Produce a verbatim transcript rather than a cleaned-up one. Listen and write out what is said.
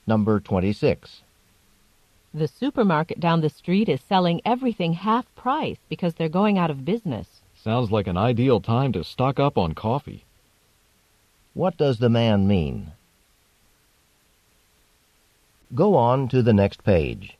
Number twenty-six. The supermarket down the street is selling everything half price because they're going out of business. Sounds like an ideal time to stock up on coffee. What does the man mean? Go on to the next page.